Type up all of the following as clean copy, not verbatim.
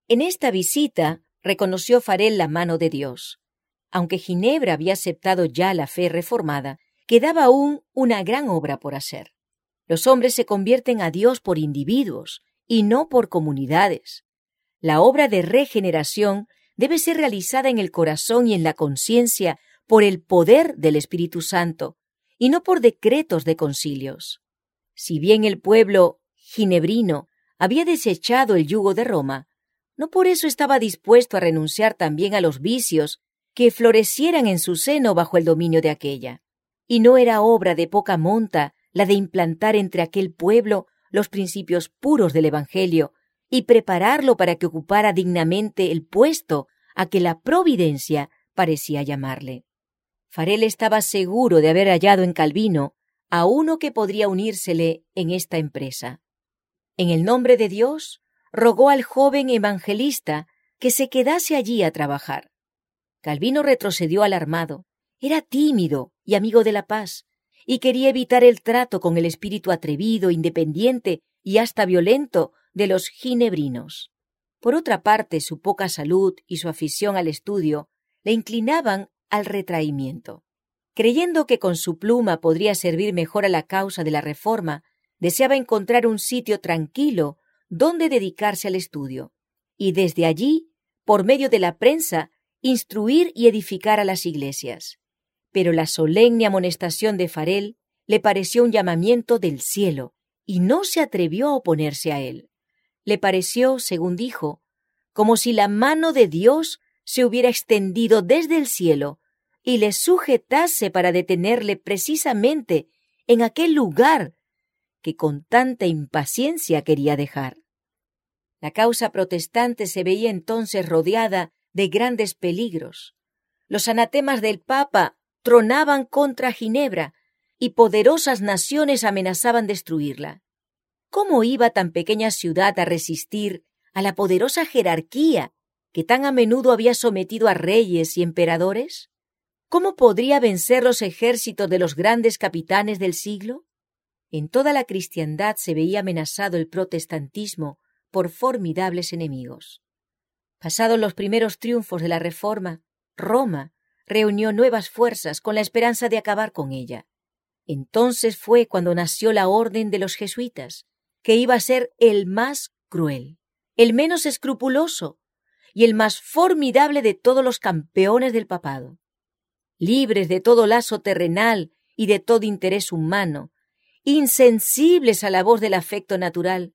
En esta visita reconoció Farel la mano de Dios. Aunque Ginebra había aceptado ya la fe reformada, quedaba aún una gran obra por hacer. Los hombres se convierten a Dios por individuos y no por comunidades. La obra de regeneración debe ser realizada en el corazón y en la conciencia por el poder del Espíritu Santo y no por decretos de concilios. Si bien el pueblo ginebrino había desechado el yugo de Roma, no por eso estaba dispuesto a renunciar también a los vicios que florecieran en su seno bajo el dominio de aquella. Y no era obra de poca monta la de implantar entre aquel pueblo los principios puros del Evangelio y prepararlo para que ocupara dignamente el puesto a que la providencia parecía llamarle. Farel estaba seguro de haber hallado en Calvino a uno que podría unírsele en esta empresa. En el nombre de Dios, rogó al joven evangelista que se quedase allí a trabajar. Calvino retrocedió alarmado. Era tímido y amigo de la paz, y quería evitar el trato con el espíritu atrevido, independiente y hasta violento de los ginebrinos. Por otra parte, su poca salud y su afición al estudio le inclinaban al retraimiento. Creyendo que con su pluma podría servir mejor a la causa de la reforma, deseaba encontrar un sitio tranquilo donde dedicarse al estudio, y desde allí, por medio de la prensa, instruir y edificar a las iglesias. Pero la solemne amonestación de Farel le pareció un llamamiento del cielo, y no se atrevió a oponerse a él. Le pareció, según dijo, como si la mano de Dios se hubiera extendido desde el cielo y le sujetase para detenerle precisamente en aquel lugar que con tanta impaciencia quería dejar. La causa protestante se veía entonces rodeada de grandes peligros. Los anatemas del Papa tronaban contra Ginebra y poderosas naciones amenazaban destruirla. ¿Cómo iba tan pequeña ciudad a resistir a la poderosa jerarquía que tan a menudo había sometido a reyes y emperadores? ¿Cómo podría vencer los ejércitos de los grandes capitanes del siglo? En toda la cristiandad se veía amenazado el protestantismo por formidables enemigos. Pasados los primeros triunfos de la Reforma, Roma reunió nuevas fuerzas con la esperanza de acabar con ella. Entonces fue cuando nació la orden de los jesuitas, que iba a ser el más cruel, el menos escrupuloso y el más formidable de todos los campeones del papado. Libres de todo lazo terrenal y de todo interés humano, insensibles a la voz del afecto natural,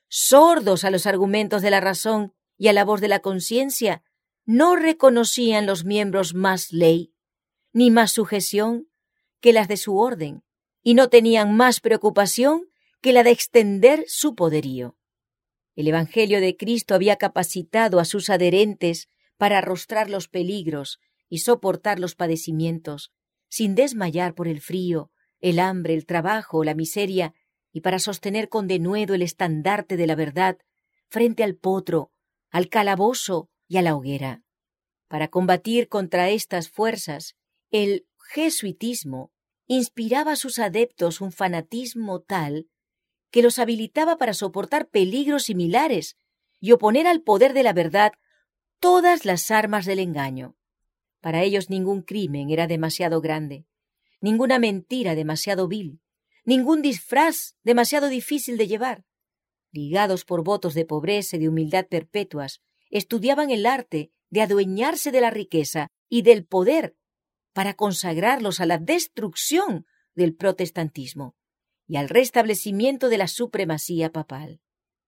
sordos a los argumentos de la razón y a la voz de la conciencia, no reconocían los miembros más ley, ni más sujeción que las de su orden, y no tenían más preocupación que la de extender su poderío. El Evangelio de Cristo había capacitado a sus adherentes para arrostrar los peligros y soportar los padecimientos, sin desmayar por el frío, el hambre, el trabajo, la miseria, y para sostener con denuedo el estandarte de la verdad frente al potro, al calabozo y a la hoguera. Para combatir contra estas fuerzas, el jesuitismo inspiraba a sus adeptos un fanatismo tal que los habilitaba para soportar peligros similares y oponer al poder de la verdad todas las armas del engaño. Para ellos ningún crimen era demasiado grande, ninguna mentira demasiado vil, ningún disfraz demasiado difícil de llevar. Ligados por votos de pobreza y de humildad perpetuas, estudiaban el arte de adueñarse de la riqueza y del poder para consagrarlos a la destrucción del protestantismo y al restablecimiento de la supremacía papal.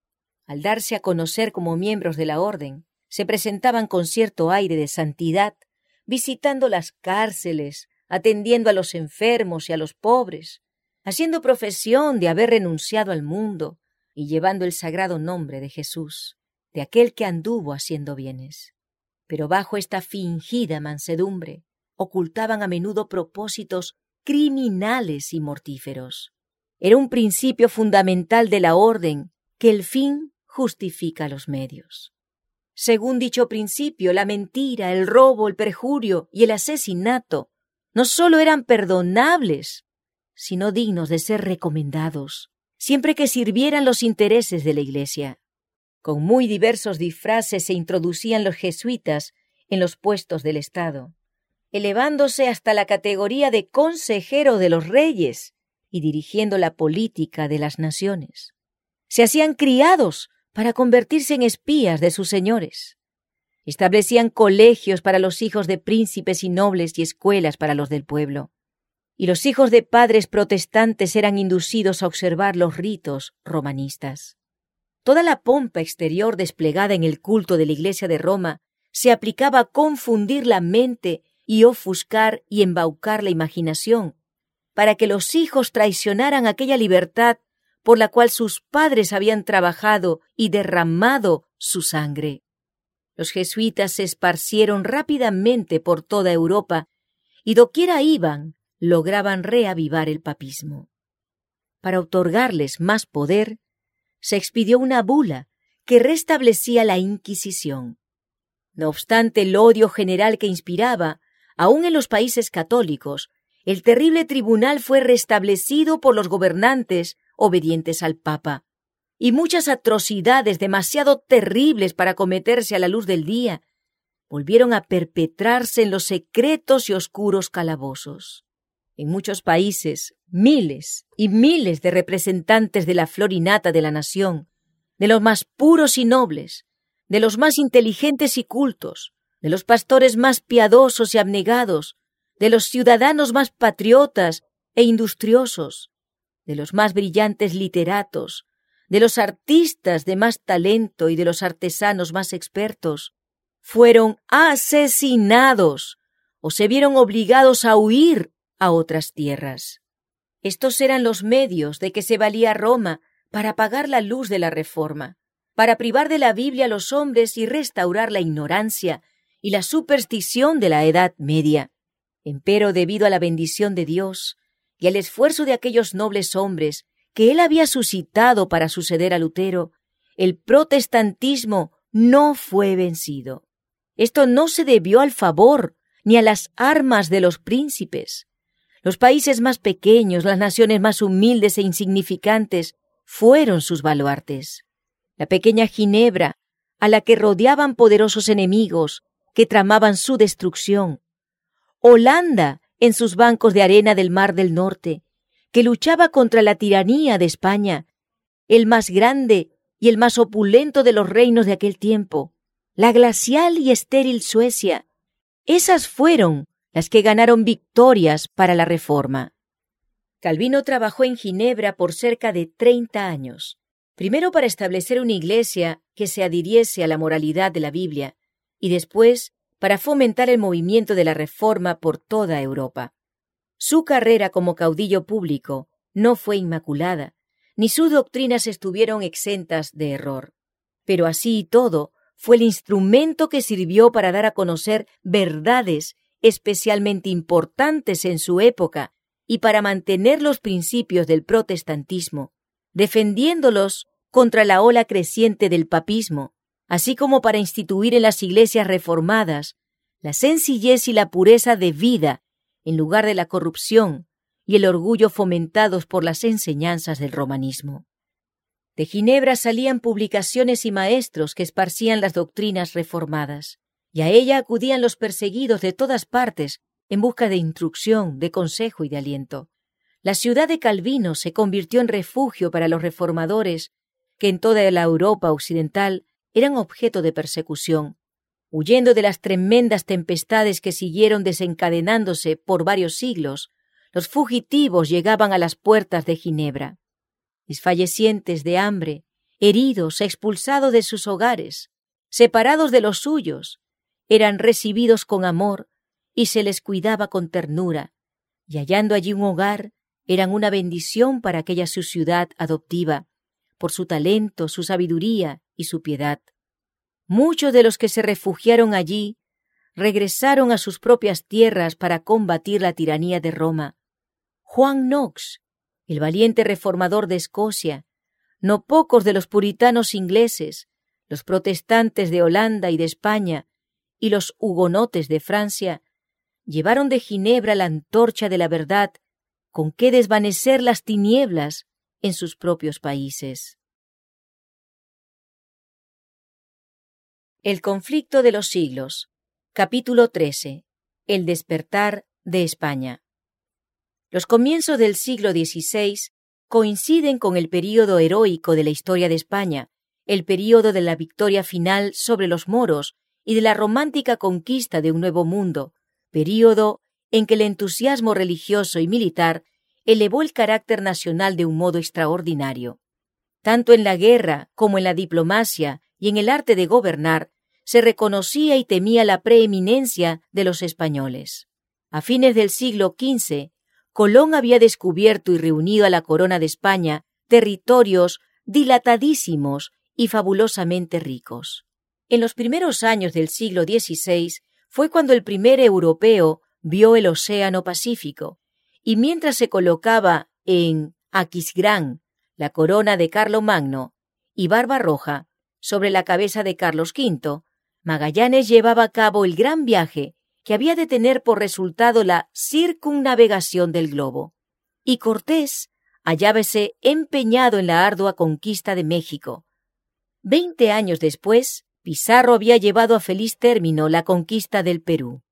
Al darse a conocer como miembros de la orden, se presentaban con cierto aire de santidad, visitando las cárceles, atendiendo a los enfermos y a los pobres, haciendo profesión de haber renunciado al mundo y llevando el sagrado nombre de Jesús, de aquel que anduvo haciendo bienes. Pero bajo esta fingida mansedumbre ocultaban a menudo propósitos criminales y mortíferos. Era un principio fundamental de la orden que el fin justifica los medios. Según dicho principio, la mentira, el robo, el perjurio y el asesinato no solo eran perdonables, sino dignos de ser recomendados, siempre que sirvieran los intereses de la Iglesia. Con muy diversos disfraces se introducían los jesuitas en los puestos del Estado, elevándose hasta la categoría de consejero de los reyes y dirigiendo la política de las naciones. Se hacían criados para convertirse en espías de sus señores. Establecían colegios para los hijos de príncipes y nobles y escuelas para los del pueblo. Y los hijos de padres protestantes eran inducidos a observar los ritos romanistas. Toda la pompa exterior desplegada en el culto de la Iglesia de Roma se aplicaba a confundir la mente y ofuscar y embaucar la imaginación, para que los hijos traicionaran aquella libertad por la cual sus padres habían trabajado y derramado su sangre. Los jesuitas se esparcieron rápidamente por toda Europa y doquiera iban, lograban reavivar el papismo. Para otorgarles más poder, se expidió una bula que restablecía la Inquisición. No obstante el odio general que inspiraba, aun en los países católicos, el terrible tribunal fue restablecido por los gobernantes obedientes al Papa, y muchas atrocidades demasiado terribles para cometerse a la luz del día volvieron a perpetrarse en los secretos y oscuros calabozos. En muchos países, miles y miles de representantes de la flor y nata de la nación, de los más puros y nobles, de los más inteligentes y cultos, de los pastores más piadosos y abnegados, de los ciudadanos más patriotas e industriosos, de los más brillantes literatos, de los artistas de más talento y de los artesanos más expertos, fueron asesinados o se vieron obligados a huir a otras tierras. Estos eran los medios de que se valía Roma para apagar la luz de la Reforma, para privar de la Biblia a los hombres y restaurar la ignorancia y la superstición de la Edad Media. Empero, debido a la bendición de Dios y al esfuerzo de aquellos nobles hombres que él había suscitado para suceder a Lutero, el protestantismo no fue vencido. Esto no se debió al favor ni a las armas de los príncipes. Los países más pequeños, las naciones más humildes e insignificantes, fueron sus baluartes. La pequeña Ginebra, a la que rodeaban poderosos enemigos que tramaban su destrucción. Holanda, en sus bancos de arena del Mar del Norte, que luchaba contra la tiranía de España, el más grande y el más opulento de los reinos de aquel tiempo, la glacial y estéril Suecia. Esas fueron las que ganaron victorias para la Reforma. Calvino trabajó en Ginebra por cerca de 30 años, primero para establecer una iglesia que se adhiriese a la moralidad de la Biblia, y después para fomentar el movimiento de la Reforma por toda Europa. Su carrera como caudillo público no fue inmaculada, ni sus doctrinas estuvieron exentas de error. Pero así y todo, fue el instrumento que sirvió para dar a conocer verdades especialmente importantes en su época y para mantener los principios del protestantismo, defendiéndolos contra la ola creciente del papismo, así como para instituir en las iglesias reformadas la sencillez y la pureza de vida en lugar de la corrupción y el orgullo fomentados por las enseñanzas del romanismo. De Ginebra salían publicaciones y maestros que esparcían las doctrinas reformadas, y a ella acudían los perseguidos de todas partes en busca de instrucción, de consejo y de aliento. La ciudad de Calvino se convirtió en refugio para los reformadores que en toda la Europa occidental eran objeto de persecución. Huyendo de las tremendas tempestades que siguieron desencadenándose por varios siglos, los fugitivos llegaban a las puertas de Ginebra. Desfallecientes de hambre, heridos, expulsados de sus hogares, separados de los suyos, eran recibidos con amor y se les cuidaba con ternura, y hallando allí un hogar, eran una bendición para aquella su ciudad adoptiva, por su talento, su sabiduría y su piedad. Muchos de los que se refugiaron allí regresaron a sus propias tierras para combatir la tiranía de Roma. Juan Knox, el valiente reformador de Escocia, no pocos de los puritanos ingleses, los protestantes de Holanda y de España y los hugonotes de Francia, llevaron de Ginebra la antorcha de la verdad con que desvanecer las tinieblas en sus propios países. El conflicto de los siglos. Capítulo 13. El despertar de España. Los comienzos del siglo XVI coinciden con el período heroico de la historia de España, el período de la victoria final sobre los moros y de la romántica conquista de un nuevo mundo, período en que el entusiasmo religioso y militar elevó el carácter nacional de un modo extraordinario. Tanto en la guerra como en la diplomacia y en el arte de gobernar, se reconocía y temía la preeminencia de los españoles. A fines del siglo XV, Colón había descubierto y reunido a la corona de España territorios dilatadísimos y fabulosamente ricos. En los primeros años del siglo XVI fue cuando el primer europeo vio el Océano Pacífico, y mientras se colocaba en Aquisgrán la corona de Carlomagno y Barbarroja sobre la cabeza de Carlos V, Magallanes llevaba a cabo el gran viaje que había de tener por resultado la circunnavegación del globo. Y Cortés hallábase empeñado en la ardua conquista de México. 20 años después, Pizarro había llevado a feliz término la conquista del Perú.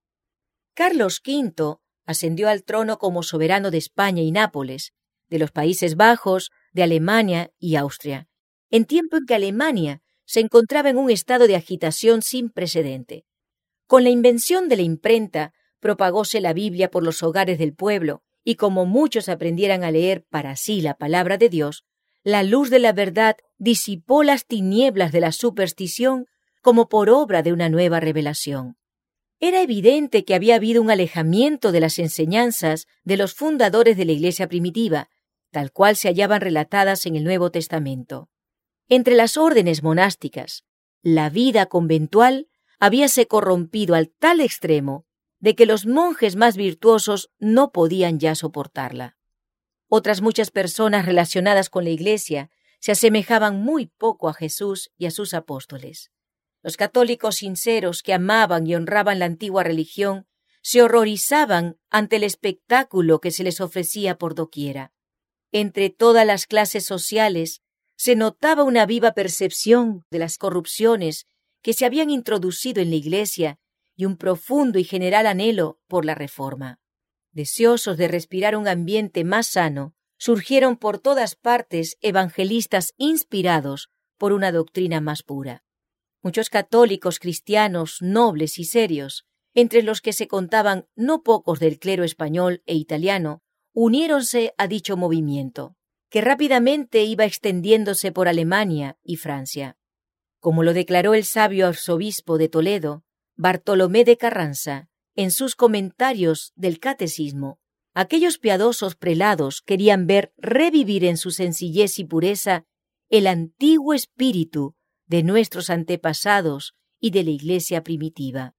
Carlos V ascendió al trono como soberano de España y Nápoles, de los Países Bajos, de Alemania y Austria, en tiempo en que Alemania se encontraba en un estado de agitación sin precedente. Con la invención de la imprenta, propagóse la Biblia por los hogares del pueblo, y como muchos aprendieran a leer para sí la palabra de Dios, la luz de la verdad disipó las tinieblas de la superstición como por obra de una nueva revelación. Era evidente que había habido un alejamiento de las enseñanzas de los fundadores de la Iglesia primitiva, tal cual se hallaban relatadas en el Nuevo Testamento. Entre las órdenes monásticas, la vida conventual habíase corrompido al tal extremo de que los monjes más virtuosos no podían ya soportarla. Otras muchas personas relacionadas con la Iglesia se asemejaban muy poco a Jesús y a sus apóstoles. Los católicos sinceros que amaban y honraban la antigua religión se horrorizaban ante el espectáculo que se les ofrecía por doquiera. Entre todas las clases sociales se notaba una viva percepción de las corrupciones que se habían introducido en la Iglesia y un profundo y general anhelo por la reforma. Deseosos de respirar un ambiente más sano, surgieron por todas partes evangelistas inspirados por una doctrina más pura. Muchos católicos cristianos nobles y serios, entre los que se contaban no pocos del clero español e italiano, uniéronse a dicho movimiento, que rápidamente iba extendiéndose por Alemania y Francia. Como lo declaró el sabio arzobispo de Toledo, Bartolomé de Carranza, en sus comentarios del Catecismo, aquellos piadosos prelados querían ver revivir en su sencillez y pureza el antiguo espíritu de nuestros antepasados y de la Iglesia primitiva.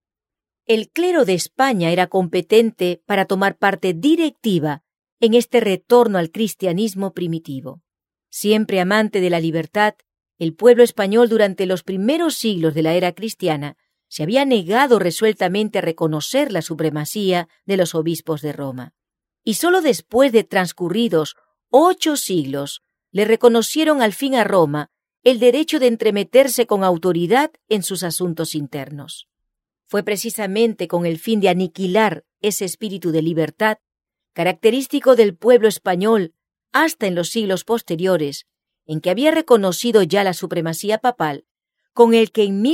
El clero de España era competente para tomar parte directiva en este retorno al cristianismo primitivo. Siempre amante de la libertad, el pueblo español durante los primeros siglos de la era cristiana se había negado resueltamente a reconocer la supremacía de los obispos de Roma. Y sólo después de transcurridos 8 siglos le reconocieron al fin a Roma el derecho de entremeterse con autoridad en sus asuntos internos. Fue precisamente con el fin de aniquilar ese espíritu de libertad, característico del pueblo español hasta en los siglos posteriores, en que había reconocido ya la supremacía papal, con el que en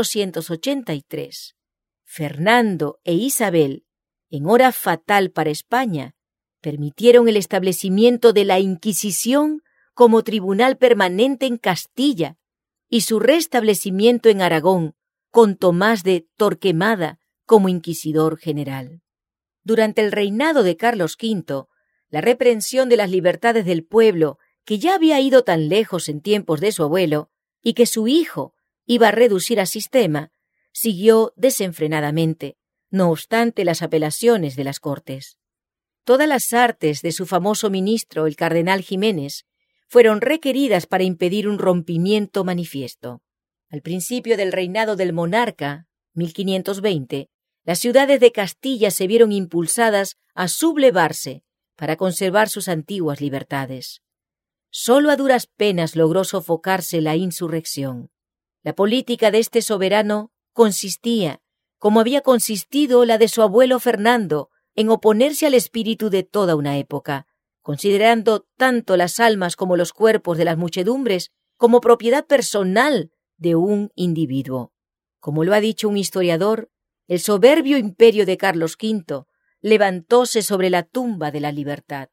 1483, Fernando e Isabel, en hora fatal para España, permitieron el establecimiento de la Inquisición como tribunal permanente en Castilla y su restablecimiento en Aragón, con Tomás de Torquemada como inquisidor general. Durante el reinado de Carlos V, la reprensión de las libertades del pueblo, que ya había ido tan lejos en tiempos de su abuelo y que su hijo iba a reducir a sistema, siguió desenfrenadamente, no obstante las apelaciones de las Cortes. Todas las artes de su famoso ministro, el cardenal Ximénez, fueron requeridas para impedir un rompimiento manifiesto. Al principio del reinado del monarca, 1520, las ciudades de Castilla se vieron impulsadas a sublevarse para conservar sus antiguas libertades. Solo a duras penas logró sofocarse la insurrección. La política de este soberano consistía, como había consistido la de su abuelo Fernando, en oponerse al espíritu de toda una época, considerando tanto las almas como los cuerpos de las muchedumbres como propiedad personal de un individuo. Como lo ha dicho un historiador, el soberbio imperio de Carlos V levantóse sobre la tumba de la libertad.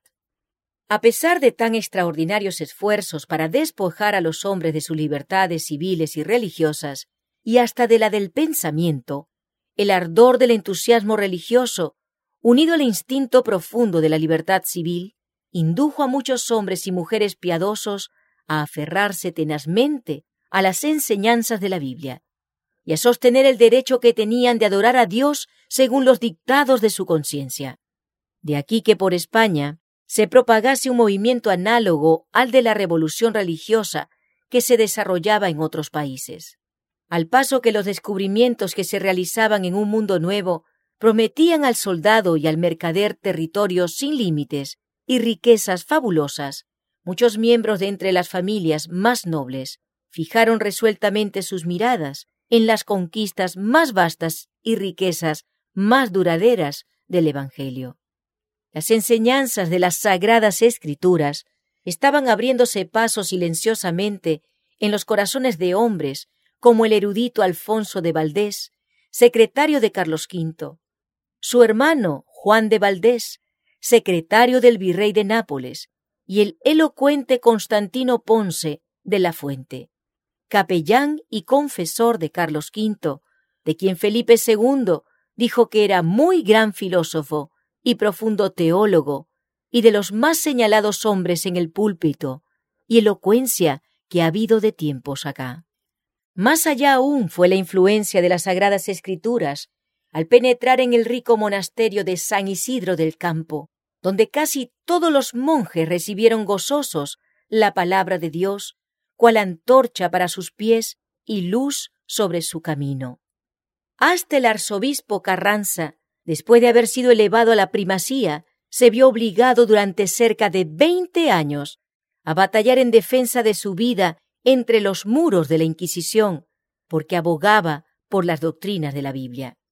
A pesar de tan extraordinarios esfuerzos para despojar a los hombres de sus libertades civiles y religiosas, y hasta de la del pensamiento, el ardor del entusiasmo religioso, unido al instinto profundo de la libertad civil, indujo a muchos hombres y mujeres piadosos a aferrarse tenazmente a las enseñanzas de la Biblia y a sostener el derecho que tenían de adorar a Dios según los dictados de su conciencia. De aquí que por España se propagase un movimiento análogo al de la revolución religiosa que se desarrollaba en otros países. Al paso que los descubrimientos que se realizaban en un mundo nuevo prometían al soldado y al mercader territorios sin límites y riquezas fabulosas, muchos miembros de entre las familias más nobles fijaron resueltamente sus miradas en las conquistas más vastas y riquezas más duraderas del Evangelio. Las enseñanzas de las Sagradas Escrituras estaban abriéndose paso silenciosamente en los corazones de hombres como el erudito Alfonso de Valdés, secretario de Carlos V, su hermano Juan de Valdés, secretario del virrey de Nápoles, y el elocuente Constantino Ponce de la Fuente, capellán y confesor de Carlos V, de quien Felipe II dijo que era muy gran filósofo y profundo teólogo, y de los más señalados hombres en el púlpito y elocuencia que ha habido de tiempos acá. Más allá aún fue la influencia de las Sagradas Escrituras al penetrar en el rico monasterio de San Isidro del Campo, donde casi todos los monjes recibieron gozosos la palabra de Dios, cual antorcha para sus pies y luz sobre su camino. Hasta el arzobispo Carranza, después de haber sido elevado a la primacía, se vio obligado durante cerca de 20 años a batallar en defensa de su vida entre los muros de la Inquisición, porque abogaba por las doctrinas de la Biblia.